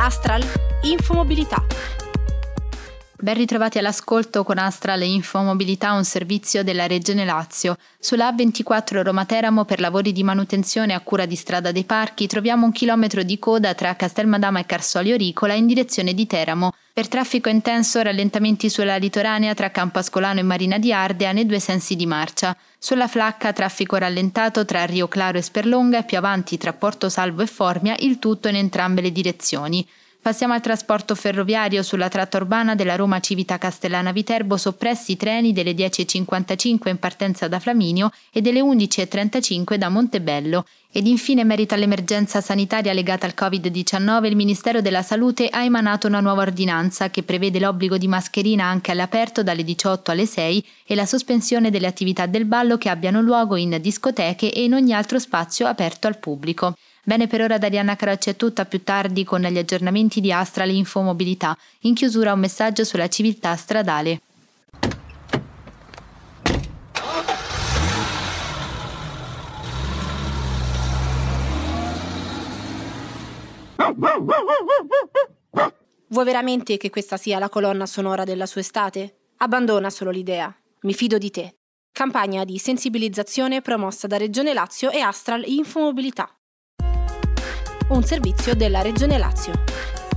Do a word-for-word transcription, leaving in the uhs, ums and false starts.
Astral Infomobilità. Ben ritrovati all'ascolto con Astral Infomobilità, un servizio della Regione Lazio. Sulla A ventiquattro Roma-Teramo per lavori di manutenzione a cura di Strada dei Parchi troviamo un chilometro di coda tra Castelmadama e Carsolio Ricola in direzione di Teramo. Per traffico intenso rallentamenti sulla litoranea tra Campo Ascolano e Marina di Ardea nei due sensi di marcia. Sulla Flacca traffico rallentato tra Rio Claro e Sperlonga e più avanti tra Porto Salvo e Formia, il tutto in entrambe le direzioni. Passiamo al trasporto ferroviario. Sulla tratta urbana della Roma Civita Castellana Viterbo soppressi i treni delle dieci e cinquantacinque in partenza da Flaminio e delle undici e trentacinque da Montebello. Ed infine, in merito all'emergenza sanitaria legata al covid diciannove, il Ministero della Salute ha emanato una nuova ordinanza che prevede l'obbligo di mascherina anche all'aperto dalle diciotto alle sei e la sospensione delle attività del ballo che abbiano luogo in discoteche e in ogni altro spazio aperto al pubblico. Bene, per ora da Arianna Carocci è tutto, a più tardi con gli aggiornamenti di Astral Infomobilità. In chiusura un messaggio sulla civiltà stradale. Vuoi veramente che questa sia la colonna sonora della sua estate? Abbandona solo l'idea. Mi fido di te. Campagna di sensibilizzazione promossa da Regione Lazio e Astral Infomobilità. Un servizio della Regione Lazio.